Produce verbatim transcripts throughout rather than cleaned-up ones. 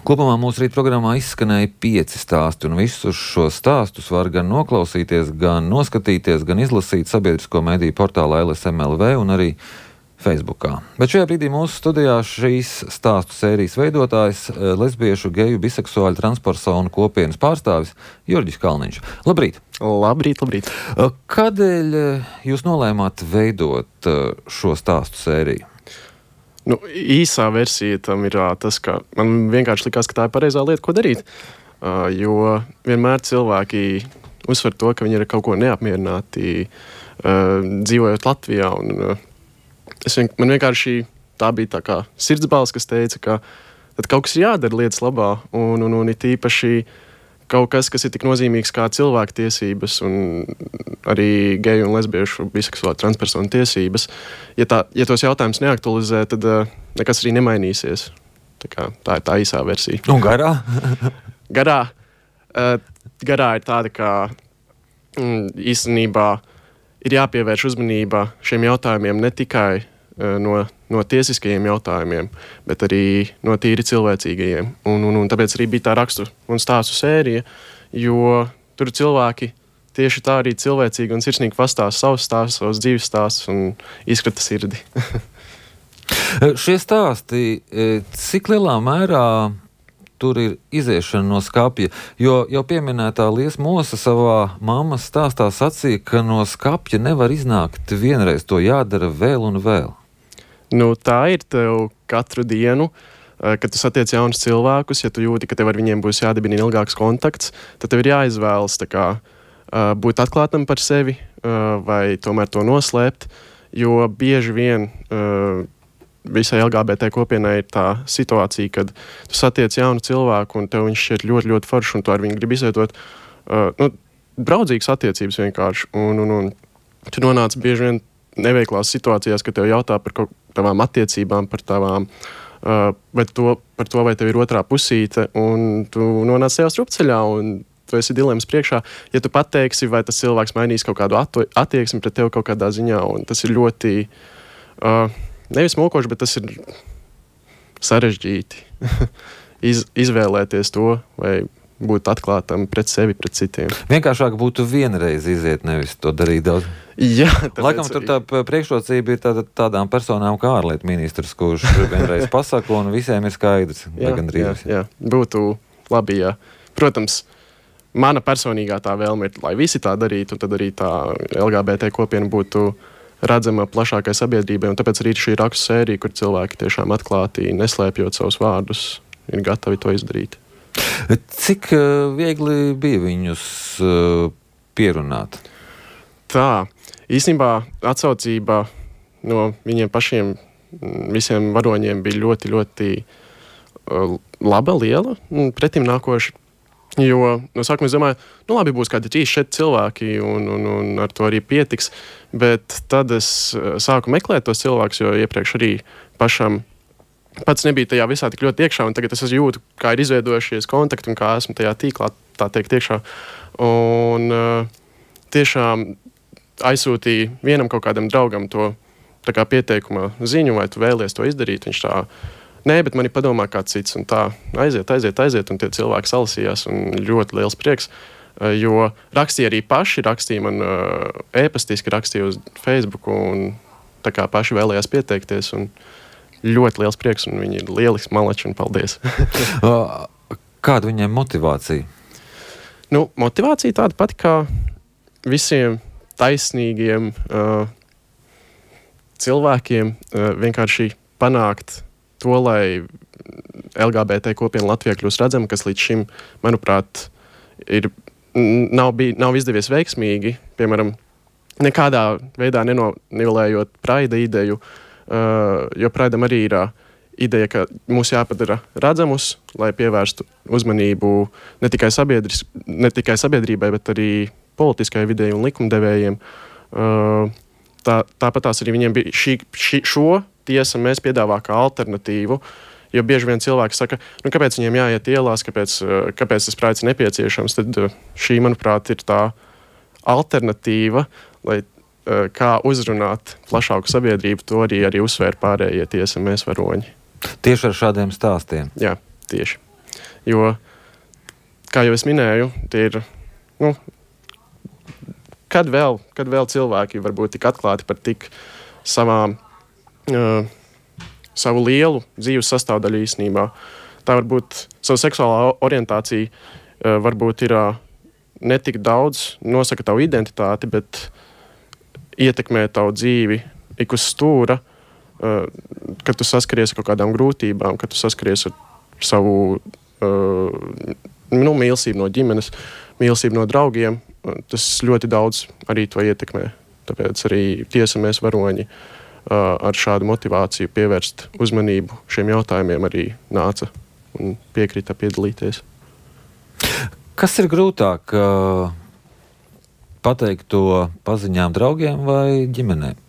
Kopumā mūsu rīt programmā izskanēja pieci stāsti, un visus šos stāstus var gan noklausīties, gan noskatīties, gan izlasīt sabiedrisko mediju portālā L S M L V un arī Facebookā. Bet šajā brīdī mūsu studijā šīs stāstu sērijas veidotājs, lesbiešu, geju, biseksuāļu, transpersonu kopienas pārstāvis Jurģis Kalniņš. Labrīt! Labrīt, labrīt! Kādēļ jūs nolēmāt veidot šo stāstu sēriju? Nu, īsā versija tam ir tas, ka man vienkārši likās, ka tā ir pareizā lieta, ko darīt. Jo vienmēr cilvēki uzsver to, ka viņi ir kaut ko neapmierināti dzīvojot Latvijā. Un, Es vien, man vienkārši tā bija tā kā sirdsbalss, kas teica, ka tad kaut kas ir jādara lietas labā, un, un, un it īpaši kaut kas, kas ir tik nozīmīgs kā cilvēktiesības un arī geju un lesbiešu, biseksuālu, transpersonu tiesības. Ja, tā, ja tos jautājumus neaktualizē, tad uh, nekas arī nemainīsies. Tā, kā, tā ir tā īsā versija. Un garā? garā, uh, garā ir tāda, ka mm, īstenībā ir jāpievērš uzmanība šiem jautājumiem ne tikai uh, no, no tiesiskajiem jautājumiem, bet arī no tīri cilvēcīgajiem. Un, un, un tāpēc arī bija tā rakstu un stāstu sērija, jo tur cilvēki tieši tā arī cilvēcīgi un sirsnīgi pastāsta savus stāstus, savus dzīves stāstus un izkrata sirdi. Šie stāsti, cik lielā mērā tur ir iziešana no skapja, jo jau pieminētā Liesa Mosa savā mammas stāstā sacīja, ka no skapja nevar iznākt vienreiz, to jādara vēl un vēl. Nu, tā ir tev katru dienu, kad tu satiec jaunus cilvēkus, ja tu jūti, ka tev ar viņiem būs jādibina ilgāks kontakts, tad tev ir jāizvēlas tā kā, būt atklātam par sevi vai tomēr to noslēpt, jo bieži vien visai L G B T kopienai ir tā situācija, kad tu satiec jaunu cilvēku un tev viņš šķiet ļoti, ļoti foršs un tu ar viņu gribi izvietot uh, nu, draudzīgas attiecības vienkārši. Un, un, un tu nonāc bieži vien neveiklās situācijās, kad tev jautā par kaut tavām attiecībām, par tavām, uh, vai to, par to, vai tev ir otrā pusīte, un tu nonāc tajā strupceļā un tu esi dilemmas priekšā. Ja tu pateiksi, vai tas cilvēks mainīs kaut kādu attieksmi pret tevi kaut kādā ziņā, un tas ir ļoti... Uh, Nevis mokoši, bet tas ir sarežģīti Iz, izvēlēties to, vai būt atklātam pret sevi, pret citiem. Vienkāršāk būtu vienreiz iziet, nevis to darīt daudz. Jā, Laikam tur tā priekšrocība ir tāda, tādām personām kā ārlietu ministrs, kurš vienreiz pasaka un visiem ir skaidrs. Jā, jā, jā, būtu labi, jā. Protams, mana personīgā tā vēlme ir, lai visi tā darītu, un tad arī tā L G B T kopiena būtu redzama plašākai sabiedrībai, un tāpēc arī šī rakstu sērija, kur cilvēki tiešām atklāti, neslēpjot savus vārdus, ir gatavi to izdarīt. Cik uh, viegli bija viņus uh, pierunāt? Tā, īstenībā atsaucība no viņiem pašiem visiem varoņiem bija ļoti, ļoti uh, laba, liela un pretim nākoša. Jo no sākuma es domāju, nu labi, būs kādi trīs, četri cilvēki un, un, un ar to arī pietiks, bet tad es sāku meklēt tos cilvēkus, jo iepriekš arī pašam pats nebija tajā visā tik ļoti iekšā, un tagad es jūtu, kā ir izveidojušies kontakti un kā esmu tajā tīklā, tā teikt, iekšā. Un uh, tiešām aizsūtīju vienam kaut kādam draugam to tā kā pieteikuma ziņu, vai tu vēlies to izdarīt, viņš tā nē, bet man ir padomā kāds cits, un tā aiziet, aiziet, aiziet, un tie cilvēki salasījās, un ļoti liels prieks, jo rakstīja arī paši, rakstīja man ēpastiski, rakstīja uz Facebook, un tā kā paši vēlējās pieteikties, un ļoti liels prieks, un viņi ir lielisks malači, un paldies. Kāda viņiem motivācija? Nu, motivācija tāda pati, kā visiem taisnīgiem uh, cilvēkiem uh, vienkārši panākt to, lai L G B T kopiena Latvijā kļūst redzama, kas līdz šim, manuprāt, ir, nav, bij, nav izdevies veiksmīgi, piemēram, nekādā veidā nenonivelējot praida ideju, uh, jo praidam arī ir uh, ideja, ka mūs jāpadara redzamus, lai pievērstu uzmanību ne tikai, ne tikai sabiedrībai, bet arī politiskai videi un likumdevējiem. Uh, tā, tāpat tās arī viņiem bija šī, šī, šo tiesa mēs piedāvā kā alternatīvu, jo bieži vien cilvēki saka, nu kāpēc viņiem jāiet ielās, kāpēc, kāpēc tas praids ir nepieciešams, tad šī, manuprāt, ir tā alternatīva, lai kā uzrunāt plašāku sabiedrību, to arī, arī uzsvēr pārējie tiesa mēs varoņi. Tieši ar šādiem stāstiem? Jā, tieši. Jo, kā jau es minēju, tie ir, nu, kad vēl, kad vēl cilvēki var būt tik atklāti par tik savām, uh, savu lielu dzīves sastāvdaļu īstenībā. Tā varbūt savu seksuālā orientācija uh, varbūt ir uh, ne tik daudz nosaka tavu identitāti, bet ietekmē tavu dzīvi ik uz stūra, uh, kad tu saskaries ar kaut kādām grūtībām, kad tu saskaries ar savu uh, nu, mīlestību no ģimenes, mīlestību no draugiem. Tas ļoti daudz arī to ietekmē. Tāpēc arī tiesa mēs varoņi uh, ar šādu motivāciju pievērst uzmanību šiem jautājumiem arī nāca un piekrita piedalīties. Kas ir grūtāk uh, pateikt to paziņām draugiem vai ģimenēm?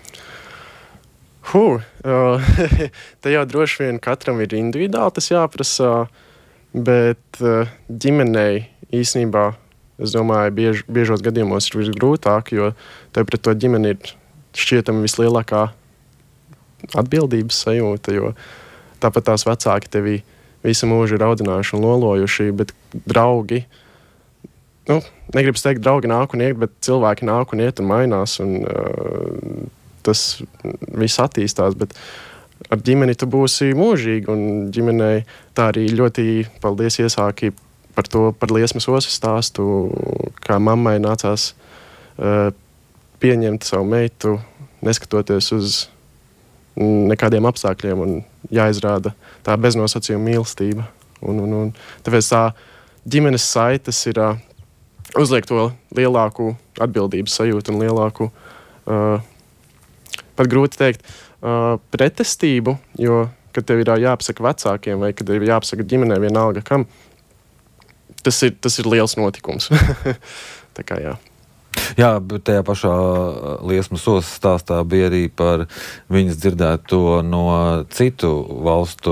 Huh, uh, te jau droši vien katram ir individuāli tas jāprasa, bet uh, ģimenei īstenībā es domāju, biež, biežos gadījumos ir visgrūtāk, jo tev pret to ģimeni ir šķietami vislielākā atbildības sajūta, jo tāpat tās vecāki tevi visu mūžu ir audzinājuši un lolojuši, bet draugi, nu, negribu teikt, draugi nāk un iet, bet cilvēki nāk un iet un mainās, un uh, tas viss attīstās, bet ar ģimeni tu būsi mūžīgi, un ģimenei tā arī ļoti, paldies, iesāki par to, par liesmas osas stāstu, kā mammai nācās uh, pieņemt savu meitu, neskatoties uz nekādiem apstākļiem, un jāizrāda tā beznosacījuma mīlestība. Un, un, un tāpēc tā ģimenes saites ir uh, uzliek to lielāku atbildības sajūtu un lielāku, uh, pat grūti teikt, uh, pretestību, jo, kad tev ir uh, jāpasaka vecākiem vai kad tev ir jāpasaka ģimenei vienalga kam, Tas ir, tas ir liels notikums. Tā kā jā. Jā, bet tajā pašā liesmas osas stāstā bija arī par viņas dzirdēto no citu valstu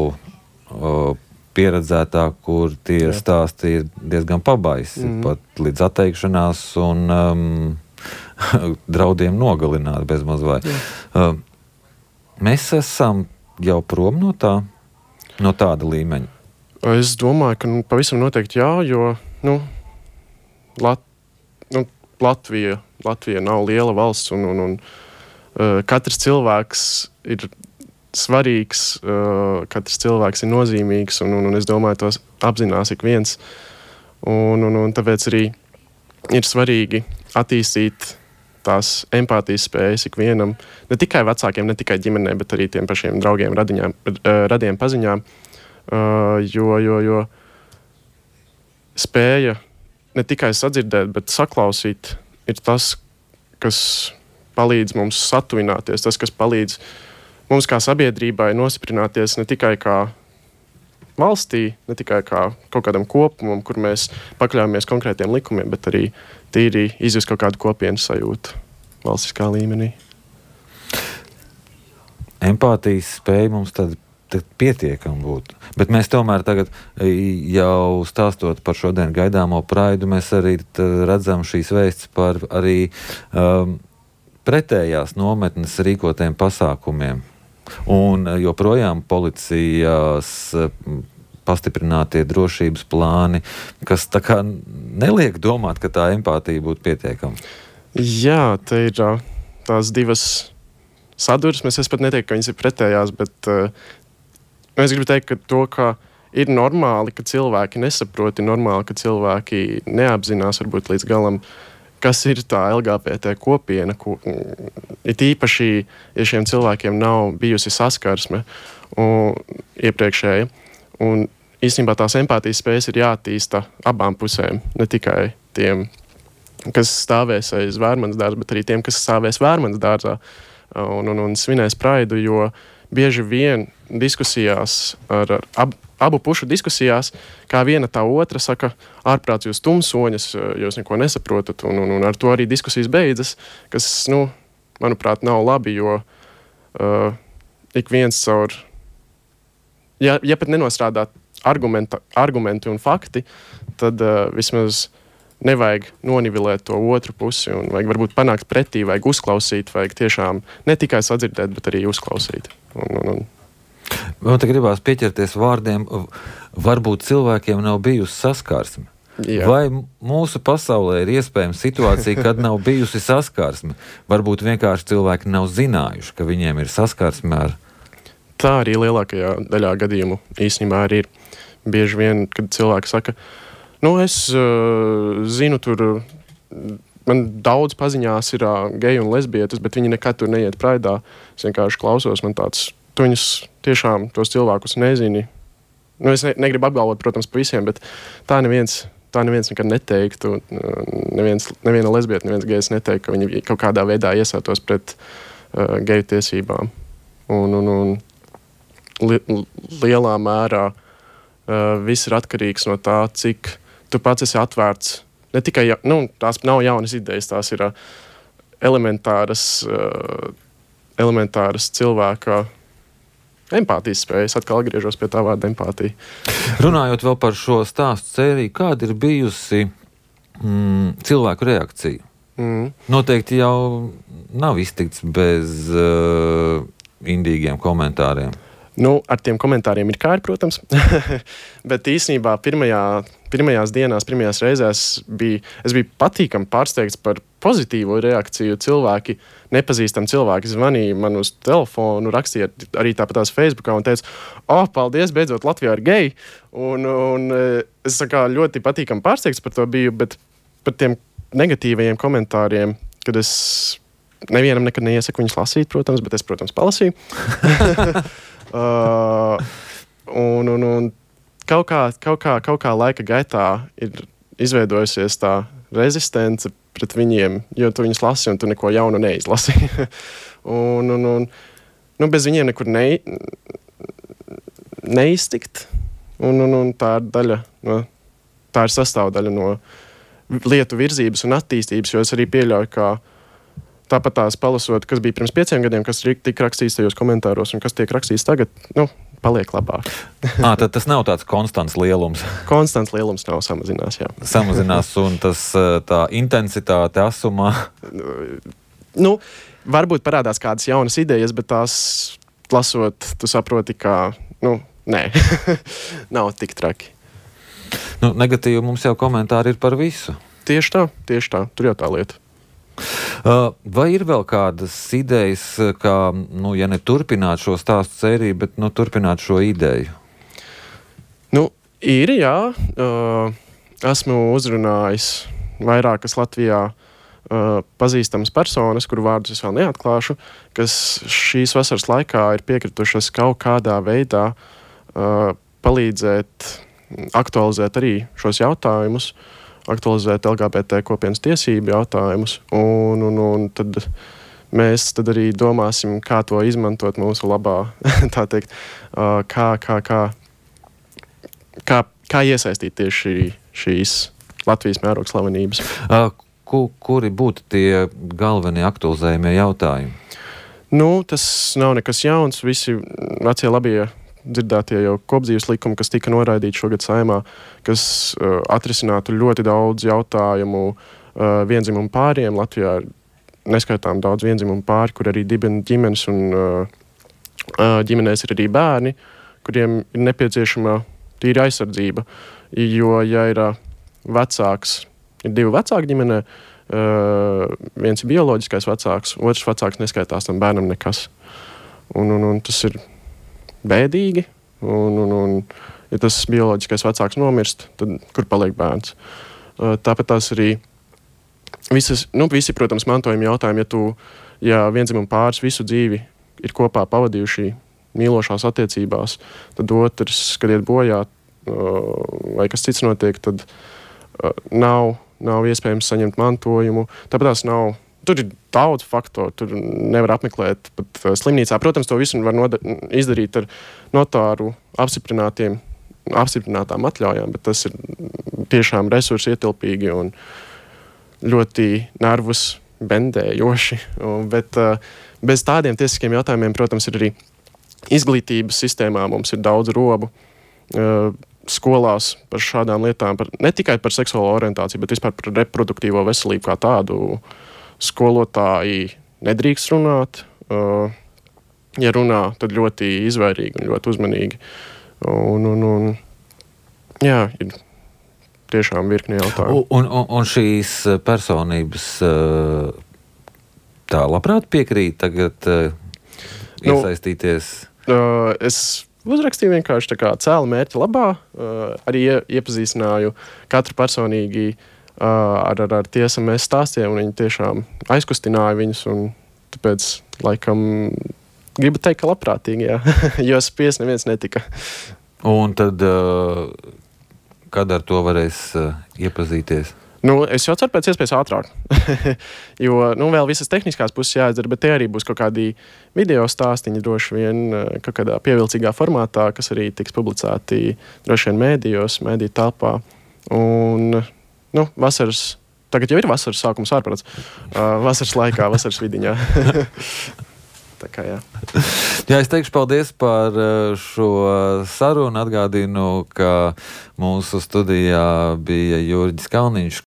o, pieredzētā, kur tie jā. Stāsti ir diezgan pabaisi, mm. pat līdz atteikšanās un um, draudiem nogalināt bezmaz vai. Um, mēs esam jau prom no tā, no tāda līmeņa. Es domāju, ka nu, pavisam noteikti jā, jo nu, Lat, nu, Latvija, Latvija nav liela valsts, un, un, un uh, katrs cilvēks ir svarīgs, uh, katrs cilvēks ir nozīmīgs, un, un, un es domāju, tos apzinās ik viens. Un, un, un tāpēc arī ir svarīgi attīstīt tās empātijas spējas ik vienam, ne tikai vecākiem, ne tikai ģimenei, bet arī tiem pašiem draugiem, radiņām, uh, radiem paziņām. Uh, jo, jo, jo spēja ne tikai sadzirdēt, bet saklausīt ir tas, kas palīdz mums satuvināties, tas, kas palīdz mums kā sabiedrībai nostiprināties ne tikai kā valstī, ne tikai kā kaut kādam kopumam, kur mēs pakļāmies konkrētiem likumiem, bet arī tīri izjust kaut kādu kopienas sajūtu valstiskā līmenī. Empātijas spēja mums tad pietiekami būtu. Bet mēs tomēr tagad jau stāstot par šodien gaidāmo praidu, mēs arī redzam šīs vēsts par arī um, pretējās nometnes rīkotiem pasākumiem. Un joprojām policijas pastiprinātie drošības plāni, kas tā kā neliek domāt, ka tā empātija būtu pietiekama. Jā, te ir tās divas sadursmes. Es pat neteiktu, ka viņas ir pretējās, bet uh, es gribu teikt, ka to, ka ir normāli, ka cilvēki nesaprot, ir normāli, ka cilvēki neapzinās varbūt līdz galam, kas ir tā L G B T kopiena, ko, it īpaši, ja šiem cilvēkiem nav bijusi saskarsme un, iepriekšēja. Un īstenībā tās empātijas spējas ir jāattīsta abām pusēm, ne tikai tiem, kas stāvēs aiz Vērmanas dārza, bet arī tiem, kas stāvēs Vērmanas dārzā un, un, un svinēs praidu, jo bieži vien diskusijās, ar, ar ab, abu pušu diskusijās, kā viena tā otra saka, ārprāts jūs tumsoņas, jūs neko nesaprotat, un, un, un ar to arī diskusijas beidzas, kas, nu, manuprāt, nav labi, jo uh, ik viens caur, ja, ja pat nenostrādā argumenta, argumenti un fakti, tad uh, vismaz nevajag nonivilēt to otru pusi un vajag varbūt panākt pretī, vajag uzklausīt, vajag tiešām ne tikai sadzirdēt, bet arī uzklausīt. Un, un, un. Man te gribās pieķerties vārdiem, varbūt cilvēkiem nav bijusi saskarsme. Jā. Vai mūsu pasaulē ir iespējama situācija, kad nav bijusi saskarsme? Varbūt vienkārši cilvēki nav zinājuši, ka viņiem ir saskarsme ar... Tā arī lielākajā daļā gadījumu īstenībā arī ir. Bieži vien, kad cilvēki saka, nu es uh, zinu, tur man daudz paziņās ir uh, geji un lesbietes, bet viņi nekad tur neiet praidā. Es vienkārši klausos, man tāds, tu viņus tiešām tos cilvēkus nezini. Nu, es ne, negribu apgalvot, protams, pa visiem, bet tā neviens... Tā neviens nekad neteiktu, neviens, neviena lesbieta, neviens gejs neteiktu, ka viņi kaut kādā veidā iestātos pret uh, geju tiesībām. Un, un, un li, lielā mērā uh, viss ir atkarīgs no tā, cik tu pats esi atvērts. Ne tikai, nu, tās nav jaunas idejas, tās ir uh, elementāras, uh, elementāras cilvēka empātijas spējas, atkal atgriežos pie tā vārda empātija. Runājot vēl par šo stāstu sēriju, kāda ir bijusi mm, cilvēku reakcija? Mm. Noteikti jau nav iztikts bez uh, indīgiem komentāriem. Nu, ar tiem komentāriem ir kāri, protams, bet īstenībā pirmajā, pirmajās dienās, pirmajās reizēs bija, es biju patīkami pārsteigts par pozitīvo reakciju. Cilvēki, nepazīstami cilvēki zvanīja man uz telefonu, rakstīja arī tāpatās Facebookā un teica, oh, paldies, beidzot Latvijā ir geji. Un, un es kā, ļoti patīkami pārsteigts par to biju, bet par tiem negatīvajiem komentāriem, kad es nevienam nekad neiesaku viņus lasīt, protams, bet es, protams, palasīju. uh, un, un, un kaut kā, kaut kā, kaut kā laika gaitā ir izveidojusies tā rezistence pret viņiem, jo tu viņus lasi un tu neko jaunu neizlasi. un, un, un, nu, bez viņiem nekur ne, neiztikt. Un, un, un tā ir daļa no, tā ir sastāvdaļa no lietu virzības un attīstības, jo es arī pieļauju, ka tāpat tās palasot, kas bija pirms pieciem gadiem, kas tika rakstīts tajos komentāros un kas tiek rakstīts tagad, nu, paliek labāk. à, tad tas nav tāds konstants lielums. Konstants lielums nav, samazinās, jā. Samazinās un tas tā intensitāte asumā. Nu, varbūt parādās kādas jaunas idejas, bet tās lasot, tu saproti, ka, nu, nē, nav tik traki. Nu, negatīvi mums jau komentāri ir par visu. Tieši tā, tieši tā, tur jau tā lieta. Vai ir vēl kādas idejas, kā, nu, ja ne turpināt šo stāstu sēriju, bet, nu, turpināt šo ideju? Nu, ir, jā. Uh, esmu uzrunājis vairākas Latvijā uh, pazīstamas personas, kuru vārdus es vēl neatklāšu, kas šīs vasaras laikā ir piekritušas kaut kādā veidā uh, palīdzēt, aktualizēt arī šos jautājumus, aktualizēt L G B T kopienas tiesību jautājumus, un, un, un tad mēs tad arī domāsim, kā to izmantot mūsu labā, tā teikt, uh, kā, kā, kā, kā, kā iesaistīt tieši šīs Latvijas mēroga slavenības. Uh, ku, kuri būtu tie galvenie aktualizējumie jautājumi? Nu, tas nav nekas jauns, visi vecie labie dzirdētie jau kopdzīves likumi, kas tika noraidīti šogad Saeimā, kas uh, atrisinātu ļoti daudz jautājumu uh, viendzimumu pāriem. Latvijā ir neskaitām daudz viendzimumu pāri, kur arī dibina ģimenes un uh, uh, ģimenēs ir arī bērni, kuriem ir nepieciešama tīra aizsardzība. Jo, ja ir uh, vecāks, ir divi vecāki ģimenē, uh, viens ir bioloģiskais vecāks, otrs vecāks neskaitās tam bērnam nekas. Un, un, un tas ir bēdīgi, un, un, un ja tas bioloģiskais vecāks nomirst, tad kur paliek bērns? Uh, tāpēc tās arī visas, nu, visi, protams, mantojuma jautājumi, ja tu, ja viendzimuma pāris visu dzīvi ir kopā pavadījuši mīlošās attiecībās, tad otrs, kad iet bojā, uh, vai kas cits notiek, tad uh, nav, nav iespējams saņemt mantojumu. Tāpēc tās nav. Tur ir daudz faktoru, tur nevar apmeklēt pat uh, slimnīcā. Protams, to visu var noda- izdarīt ar notāru apstiprinātiem, apstiprinātām atļaujām, bet tas ir tiešām resursi ietilpīgi un ļoti nervus bendējoši. Un, bet uh, bez tādiem tiesiskiem jautājumiem, protams, ir arī izglītības sistēmā mums ir daudz robu. Uh, skolās par šādām lietām, par, ne tikai par seksuālo orientāciju, bet vispār par reproduktīvo veselību kā tādu. Skolotāji nedrīkst runāt, uh, ja runā, tad ļoti izvairīgi un ļoti uzmanīgi. Un, un, un, jā, ir tiešām virkni jautājumu. Un, un, un šīs personības tā labprāt piekrīt tagad iesaistīties? Nu, es uzrakstīju vienkārši tā kā cēlu mērķa labā, arī iepazīstināju katru personīgi ar, ar, ar tiesa mēs stāstiem, un viņi tiešām aizkustināja viņus, un tāpēc, laikam, gribu teikt, ka labprātīgi, jā, jo spies neviens netika. Un tad, kad ar to varēs iepazīties? Nu, es jau ceru pēc iespējas ātrāk, jo, nu, vēl visas tehniskās puses jāizdara, bet te arī būs kaut kādi video stāstiņi droši vien kaut kādā pievilcīgā formātā, kas arī tiks publicēti droši vien mēdījos, mēdīju telpā. Un, nu, vasaras, tagad jau ir vasaras sākums ārprāts, uh, vasaras laikā, vasaras vidiņā. Tā kā jā. Jā, es teikšu paldies par šo sarunu. Atgādinu, ka mūsu studijā bija Jurģis Kalniņš,